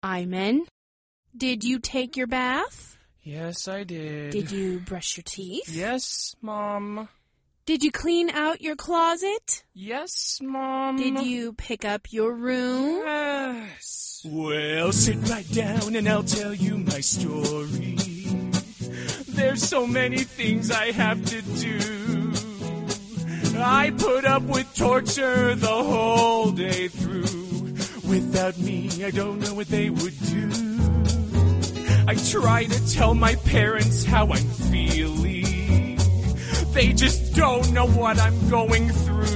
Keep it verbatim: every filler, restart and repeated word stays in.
Iman, did you take your bath? Yes, I did. Did you brush your teeth? Yes, Mom. Did you clean out your closet? Yes, Mom. Did you pick up your room? Yes. Well, sit right down and I'll tell you my story. There's so many things I have to do. I put up with torture the whole day through. Without me, I don't know what they would do. I try to tell my parents how I'm feeling. They just don't know what I'm going through.